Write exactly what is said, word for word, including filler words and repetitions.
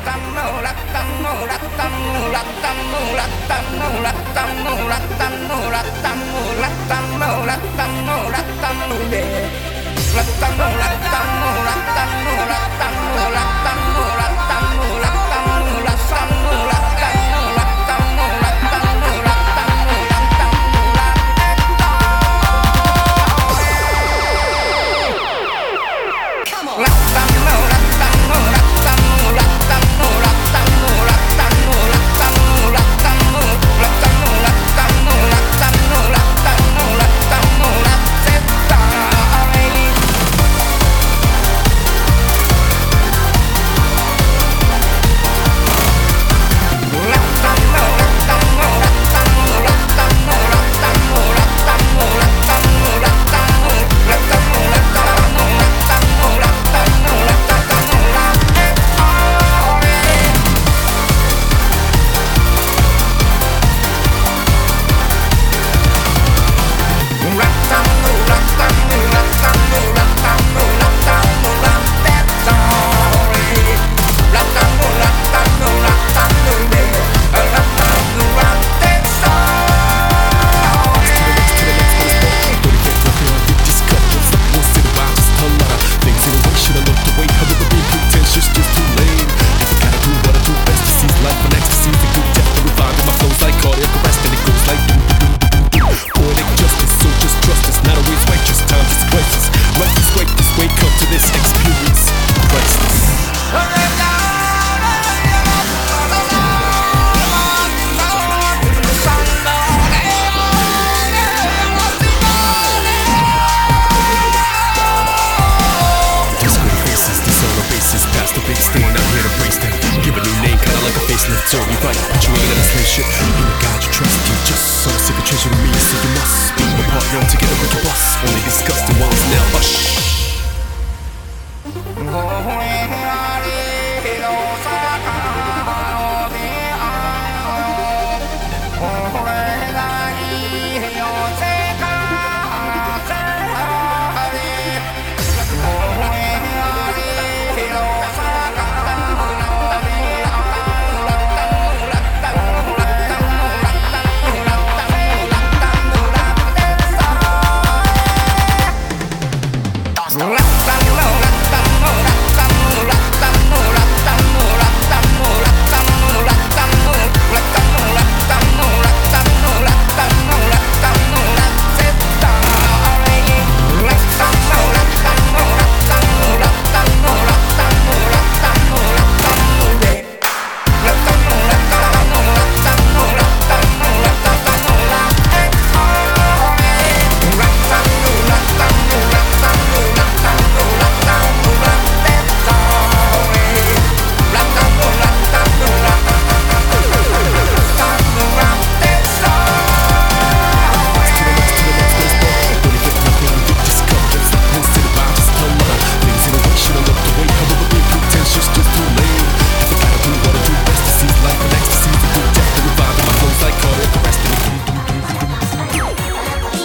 So you fight, but you ain't in a slave ship. You're a God you trust, you just so sick of treasure to me. So you must be my partner together with your boss. Only disgusting ones now hush.